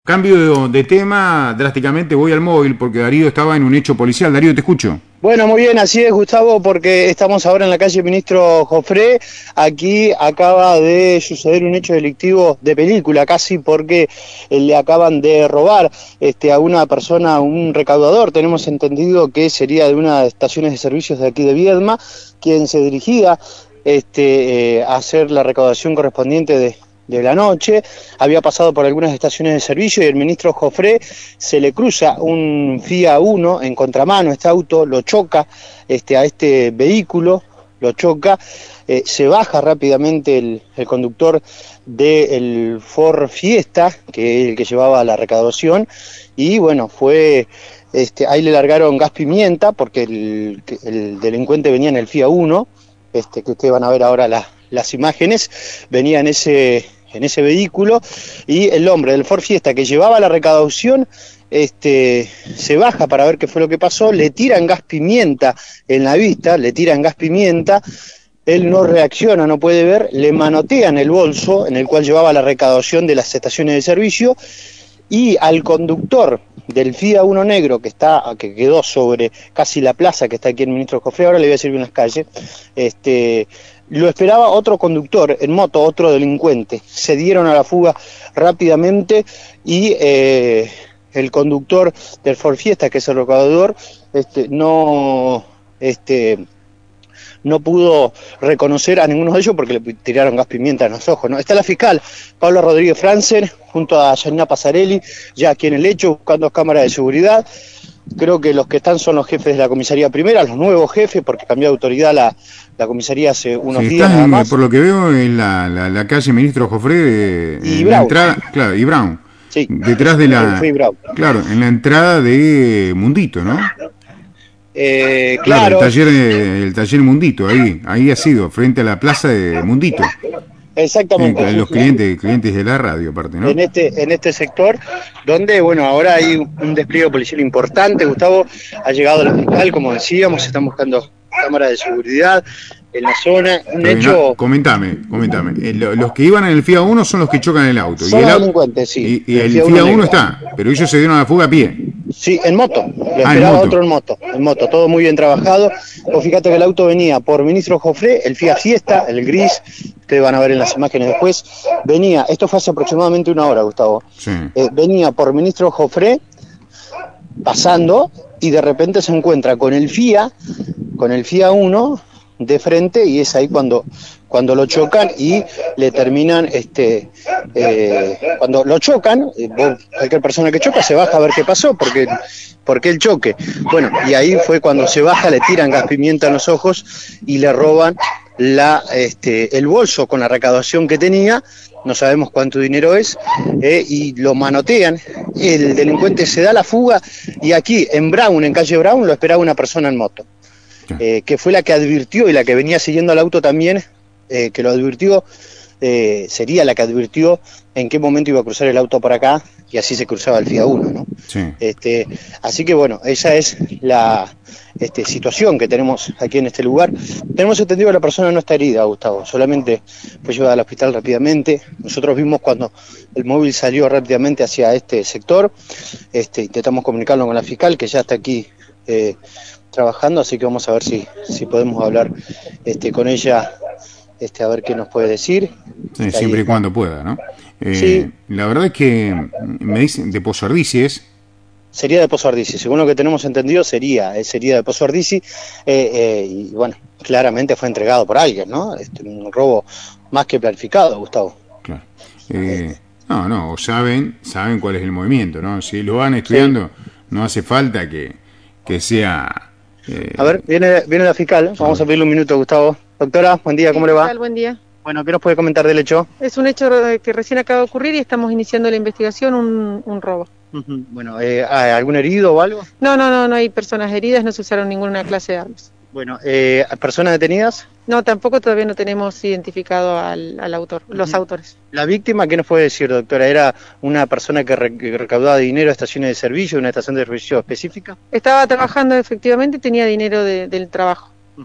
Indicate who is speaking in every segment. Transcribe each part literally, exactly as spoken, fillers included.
Speaker 1: Cambio de tema drásticamente, voy al móvil porque Darío estaba en un hecho policial. Darío, te escucho.
Speaker 2: Bueno, muy bien, así es, Gustavo, porque estamos ahora en la calle Ministro Jofré. Aquí acaba de suceder un hecho delictivo de película casi, porque le acaban de robar este, a una persona, un recaudador. Tenemos entendido que sería de una de las estaciones de servicios de aquí de Viedma, quien se dirigía este, eh, a hacer la recaudación correspondiente de... de la noche. Había pasado por algunas estaciones de servicio y el ministro Jofré se le cruza un Fiat Uno en contramano, este auto lo choca este, a este vehículo, lo choca, eh, se baja rápidamente el, el conductor del Ford Fiesta, que es el que llevaba la recaudación, y bueno, fue... Este, ahí le largaron gas pimienta, porque el, el delincuente venía en el Fiat Uno, este, que ustedes van a ver ahora la, las imágenes, venía en ese... en ese vehículo, y el hombre del Ford Fiesta que llevaba la recaudación este, se baja para ver qué fue lo que pasó, le tiran gas pimienta en la vista, le tiran gas pimienta, él no reacciona, no puede ver, le manotean el bolso en el cual llevaba la recaudación de las estaciones de servicio, y al conductor del Fiat Uno negro que está, que quedó sobre casi la plaza que está aquí en Ministro Jofré, ahora le voy a decir unas calles, este... lo esperaba otro conductor en moto, otro delincuente. Se dieron a la fuga rápidamente y eh, el conductor del Ford Fiesta, que es el recaudador, este, no, este, no pudo reconocer a ninguno de ellos porque le tiraron gas pimienta en los ojos, ¿no? Está la fiscal Paula Rodríguez Franzen junto a Yanina Pasarelli, ya aquí en el hecho, buscando cámaras de seguridad. Creo que los que están son los jefes de la comisaría primera, los nuevos jefes, porque cambió de autoridad la, la comisaría hace unos
Speaker 1: sí,
Speaker 2: días nada más.
Speaker 1: Por lo que veo en la, la, la calle Ministro Jofré de,
Speaker 2: y
Speaker 1: en
Speaker 2: Brown.
Speaker 1: La entrada, claro, y Brown.
Speaker 2: Sí,
Speaker 1: detrás de la, claro, en la entrada de Mundito, ¿no?
Speaker 2: Eh,
Speaker 1: claro,
Speaker 2: claro.
Speaker 1: El taller, el taller Mundito, ahí, ahí ha sido, frente a la plaza de Mundito.
Speaker 2: Exactamente.
Speaker 1: Sí, los clientes, clientes de la radio, aparte, ¿no?
Speaker 2: En este, en este sector, donde, bueno, ahora hay un despliegue policial importante. Gustavo, ha llegado la fiscal, como decíamos, están buscando cámaras de seguridad en la zona. Un
Speaker 1: Pero,
Speaker 2: hecho...
Speaker 1: no, comentame, comentame. Eh, los que iban en el Fiat Uno son los que chocan el auto.
Speaker 2: Son
Speaker 1: y el
Speaker 2: los
Speaker 1: auto,
Speaker 2: delincuentes, sí.
Speaker 1: Y, y el, el Fiat, Fiat Uno está, pero ellos se dieron a la fuga a pie.
Speaker 2: Sí, en moto. Lo
Speaker 1: ah,
Speaker 2: esperaba
Speaker 1: en
Speaker 2: otro en moto. En moto, todo muy bien trabajado. O fíjate que el auto venía por Ministro Jofré, el Fiat Fiesta, el gris, ustedes van a ver en las imágenes después. Venía, esto fue hace aproximadamente una hora, Gustavo.
Speaker 1: Sí.
Speaker 2: Eh, venía por Ministro Jofré, pasando, y de repente se encuentra con el Fiat, con el Fiat Uno de frente, y es ahí cuando cuando lo chocan y le terminan este eh, cuando lo chocan, eh, cualquier persona que choca se baja a ver qué pasó, porque porque el choque, bueno, y ahí fue cuando se baja, le tiran gas pimienta en los ojos y le roban la este el bolso con la recaudación que tenía, no sabemos cuánto dinero es, eh, y lo manotean. El delincuente se da la fuga, y aquí en Brown, en calle Brown, lo esperaba una persona en moto. Eh, que fue la que advirtió, y la que venía siguiendo al auto también, eh, que lo advirtió, eh, sería la que advirtió en qué momento iba a cruzar el auto por acá, y así se cruzaba el Fiat Uno, ¿no?
Speaker 1: Sí.
Speaker 2: Este, así que bueno, esa es la este, situación que tenemos aquí en este lugar. Tenemos entendido que la persona no está herida, Gustavo, solamente fue llevada al hospital rápidamente. Nosotros vimos cuando el móvil salió rápidamente hacia este sector, este, intentamos comunicarlo con la fiscal, que ya está aquí eh, trabajando, así que vamos a ver si, si podemos hablar este, con ella, este, a ver qué nos puede decir.
Speaker 1: Sí, siempre y cuando pueda, ¿no? Eh,
Speaker 2: sí.
Speaker 1: La verdad es que me dicen de Pozo Ardicis.
Speaker 2: Sería de Pozo Ardicis, según lo que tenemos entendido sería, eh, sería de Pozo Ardicis, eh, eh, y bueno, claramente fue entregado por alguien, ¿no? Este, un robo más que planificado, Gustavo.
Speaker 1: Claro. Eh, no, no, saben, saben cuál es el movimiento, ¿no? Si lo van estudiando, sí. No hace falta que, que sea...
Speaker 2: Eh... A ver, viene, viene la fiscal, vamos a pedirle un minuto, Gustavo. Doctora, buen día, ¿cómo le va?
Speaker 3: Buen día.
Speaker 2: Bueno, ¿qué nos puede comentar del hecho?
Speaker 3: Es un hecho que recién acaba de ocurrir y estamos iniciando la investigación, un, un robo.
Speaker 2: Uh-huh. Bueno, eh, ¿algún herido o algo?
Speaker 3: No, no, no, no hay personas heridas, no se usaron ninguna clase de armas.
Speaker 2: Bueno, eh, ¿personas detenidas?
Speaker 3: No, tampoco todavía no tenemos identificado al, al autor, los uh-huh. autores.
Speaker 2: ¿La víctima qué nos puede decir, doctora? ¿Era una persona que, re, que recaudaba dinero a estaciones de servicio, una estación de servicio específica?
Speaker 3: Estaba trabajando efectivamente y tenía dinero de, del trabajo.
Speaker 2: Uh-huh.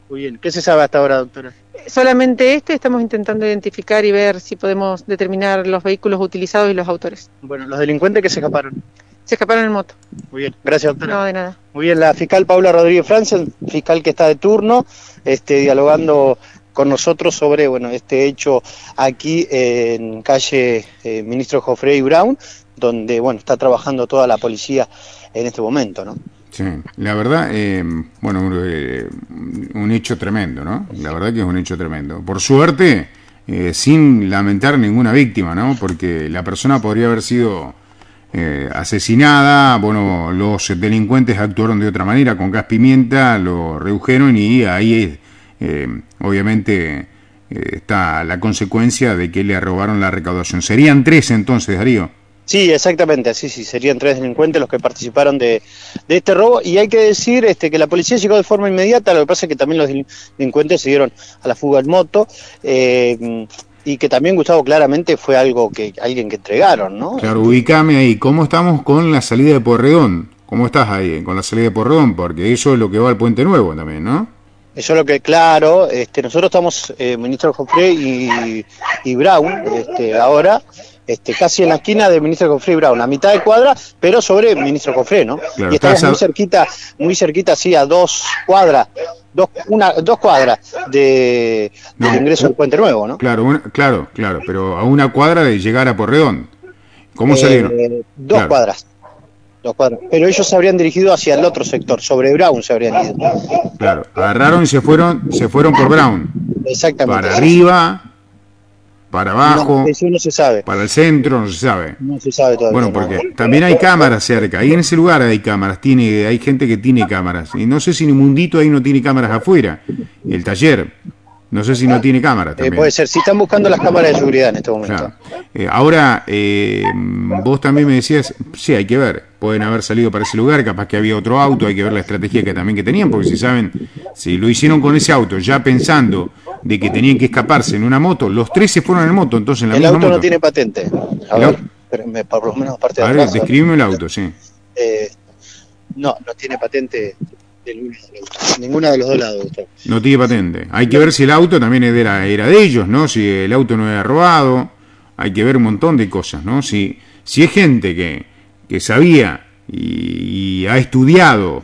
Speaker 2: Muy bien. ¿Qué se sabe hasta ahora, doctora?
Speaker 3: Solamente este, estamos intentando identificar y ver si podemos determinar los vehículos utilizados y los autores.
Speaker 2: Bueno, los delincuentes que se escaparon.
Speaker 3: Se escaparon en moto.
Speaker 2: Muy bien, gracias, doctora.
Speaker 3: No, de nada.
Speaker 2: Muy bien, la fiscal Paula Rodríguez Francia, fiscal que está de turno, este, dialogando con nosotros sobre, bueno, este hecho aquí en calle eh, Ministro Joffre y Brown, donde, bueno, está trabajando toda la policía en este momento, ¿no?
Speaker 1: Sí, la verdad, eh, bueno, eh, un hecho tremendo, ¿no? La verdad que es un hecho tremendo. Por suerte, eh, sin lamentar ninguna víctima, ¿no? Porque la persona podría haber sido eh, asesinada, bueno, los delincuentes actuaron de otra manera, con gas pimienta, lo redujeron y ahí, eh, obviamente, eh, está la consecuencia de que le robaron la recaudación. Serían tres entonces, Darío.
Speaker 2: Sí, exactamente, así sí, serían tres delincuentes los que participaron de, de este robo, y hay que decir este, que la policía llegó de forma inmediata. Lo que pasa es que también los delincuentes se dieron a la fuga en moto, eh, y que también, Gustavo, claramente fue algo que alguien que entregaron, ¿no?
Speaker 1: Claro, ubícame ahí, ¿cómo estamos con la salida de Porredón? ¿Cómo estás ahí con la salida de Porredón? Porque eso es lo que va al Puente Nuevo también, ¿no?
Speaker 2: Eso es lo que, claro, este, nosotros estamos, eh, Ministro Joffre y, y Brown, este, ahora... Este, casi en la esquina de Ministro Joffre y Brown, a mitad de cuadra, pero sobre Ministro Joffre, ¿no? Claro, y estamos muy cerquita, muy cerquita, sí, a dos cuadras, dos, una, dos cuadras de, del no, ingreso al Puente Nuevo, ¿no?
Speaker 1: Claro, una, claro, claro, pero a una cuadra de llegar a Porredón. ¿Cómo
Speaker 2: eh,
Speaker 1: salieron?
Speaker 2: Dos
Speaker 1: claro.
Speaker 2: cuadras. Dos cuadras. Pero ellos se habrían dirigido hacia el otro sector, sobre Brown se habrían ido.
Speaker 1: Claro, agarraron y se fueron, se fueron por Brown.
Speaker 2: Exactamente.
Speaker 1: Para arriba. Para abajo,
Speaker 2: no, eso no se sabe.
Speaker 1: Para el centro, no se sabe.
Speaker 2: No se sabe todavía.
Speaker 1: Bueno, porque no. También hay cámaras cerca. Ahí en ese lugar hay cámaras. Tiene, hay gente que tiene cámaras. Y no sé si ni Mundito ahí no tiene cámaras afuera. El taller. No sé si no tiene cámaras también.
Speaker 2: Eh, puede ser. Si están buscando las cámaras de seguridad en este momento.
Speaker 1: Claro. Eh, ahora, eh, vos también me decías, sí, hay que ver. Pueden haber salido para ese lugar. Capaz que había otro auto. Hay que ver la estrategia que también que tenían. Porque si saben, si lo hicieron con ese auto, ya pensando de que tenían que escaparse en una moto, los tres se fueron en moto, entonces en la
Speaker 2: el
Speaker 1: misma
Speaker 2: auto
Speaker 1: moto.
Speaker 2: no tiene patente. A ver, espérenme, por lo menos parte de
Speaker 1: a
Speaker 2: atrás.
Speaker 1: ver, describime el auto, sí.
Speaker 2: Eh, no, no tiene patente de ninguna de los dos lados.
Speaker 1: No tiene patente. Hay que ver si el auto también era, era de ellos, ¿no? Si el auto no era robado. Hay que ver un montón de cosas, ¿no? Si, si es gente que, que sabía y, y ha estudiado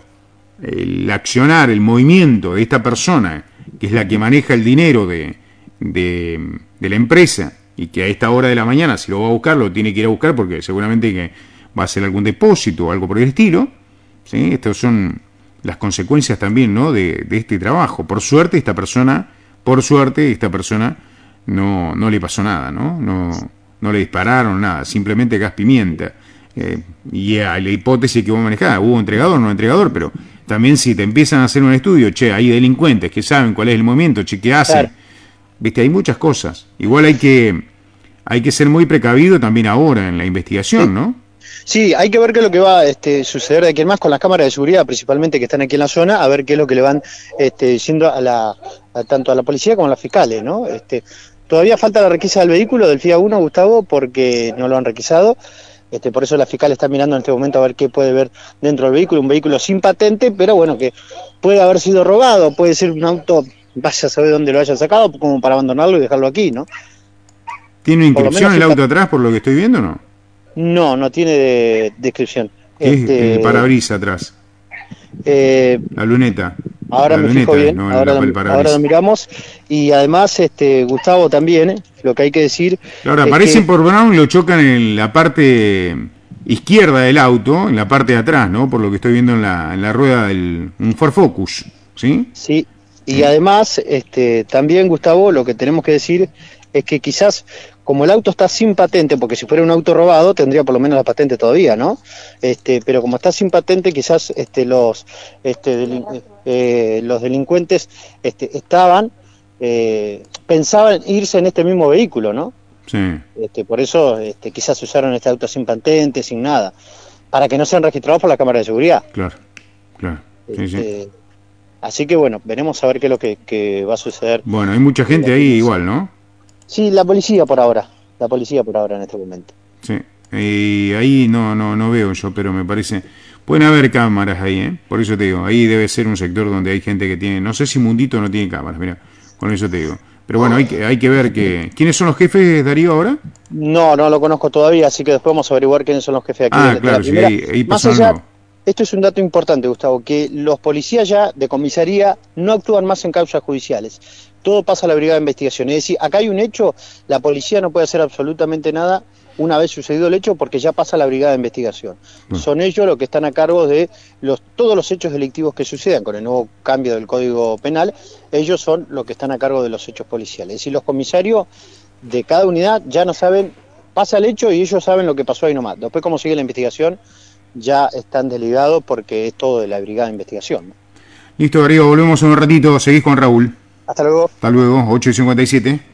Speaker 1: el accionar, el movimiento de esta persona, que es la que maneja el dinero de, de, de la empresa, y que a esta hora de la mañana, si lo va a buscar, lo tiene que ir a buscar porque seguramente que va a hacer algún depósito o algo por el estilo, ¿sí? Estas son las consecuencias también, ¿no? de, de este trabajo. Por suerte, esta persona, por suerte, esta persona no, no le pasó nada, ¿no? No, no le dispararon nada, simplemente gas pimienta. Eh, y a la hipótesis que vos manejás, hubo entregador, no entregador, pero también si te empiezan a hacer un estudio, che, hay delincuentes que saben cuál es el movimiento, che, ¿qué hacen? Claro. Viste, hay muchas cosas. Igual hay que hay que ser muy precavido también ahora en la investigación,
Speaker 2: sí.
Speaker 1: ¿no?
Speaker 2: Sí, hay que ver qué es lo que va a este, suceder de aquí en más con las cámaras de seguridad, principalmente que están aquí en la zona, a ver qué es lo que le van este, diciendo a la a, tanto a la policía como a las fiscales, ¿no? Este, todavía falta la requisa del vehículo, del F I A uno, Gustavo, porque no lo han requisado. Este, por eso la fiscal está mirando en este momento a ver qué puede ver dentro del vehículo, un vehículo sin patente, pero bueno, que puede haber sido robado, puede ser un auto, vaya a saber dónde lo hayan sacado, como para abandonarlo y dejarlo aquí, ¿no?
Speaker 1: ¿Tiene inscripción el auto está... atrás por lo que estoy viendo o no?
Speaker 2: No, no tiene de, descripción.
Speaker 1: Este, el parabrisas atrás.
Speaker 2: Eh,
Speaker 1: la luneta.
Speaker 2: Ahora
Speaker 1: la
Speaker 2: me
Speaker 1: luneta,
Speaker 2: fijo bien,
Speaker 1: no,
Speaker 2: ahora,
Speaker 1: el,
Speaker 2: lo, ahora lo miramos. Y además, este Gustavo, también, ¿eh? Lo que hay que decir...
Speaker 1: Claro, aparecen que... por Brown y lo chocan en la parte izquierda del auto, en la parte de atrás, ¿no? Por lo que estoy viendo en la, en la rueda del un Ford Focus, ¿sí?
Speaker 2: Sí, y sí. Además, este también, Gustavo, lo que tenemos que decir es que quizás, como el auto está sin patente, porque si fuera un auto robado tendría por lo menos la patente todavía, ¿no? Este, pero como está sin patente, quizás este, los, este, delin- eh, los delincuentes este, estaban, eh, pensaban irse en este mismo vehículo, ¿no?
Speaker 1: Sí.
Speaker 2: Este, por eso este, quizás usaron este auto sin patente, sin nada, para que no sean registrados por la cámara de seguridad.
Speaker 1: Claro, claro. Sí,
Speaker 2: este,
Speaker 1: sí.
Speaker 2: Así que bueno, veremos a ver qué es lo que, que va a suceder.
Speaker 1: Bueno, hay mucha gente ahí igual, ¿no?
Speaker 2: Sí, la policía por ahora, la policía por ahora en este momento.
Speaker 1: Sí, y ahí no no no veo yo, pero me parece... Pueden haber cámaras ahí, ¿eh? Por eso te digo, ahí debe ser un sector donde hay gente que tiene, no sé si Mundito no tiene cámaras, mira, con eso te digo. Pero bueno, hay que, hay que ver que... ¿Quiénes son los jefes, Darío, ahora?
Speaker 2: No, no lo conozco todavía, así que después vamos a averiguar quiénes son los jefes aquí.
Speaker 1: Ah,
Speaker 2: de,
Speaker 1: claro,
Speaker 2: de la
Speaker 1: sí, ahí, ahí
Speaker 2: Más
Speaker 1: pasaron
Speaker 2: allá,
Speaker 1: los-
Speaker 2: esto es un dato importante, Gustavo, que los policías ya de comisaría no actúan más en causas judiciales. Todo pasa a la brigada de investigación. Es decir, acá hay un hecho, la policía no puede hacer absolutamente nada una vez sucedido el hecho porque ya pasa a la brigada de investigación.
Speaker 1: Bueno.
Speaker 2: Son ellos los que están a cargo de los, todos los hechos delictivos que sucedan con el nuevo cambio del Código Penal. Ellos son los que están a cargo de los hechos policiales. Es decir, los comisarios de cada unidad ya no saben, pasa el hecho y ellos saben lo que pasó ahí nomás. Después cómo sigue la investigación ya están desligados porque es todo de la brigada de investigación, ¿no?
Speaker 1: Listo, Darío, volvemos en un ratito, seguís con Raúl.
Speaker 2: Hasta luego.
Speaker 1: Hasta luego, ocho y cincuenta y siete.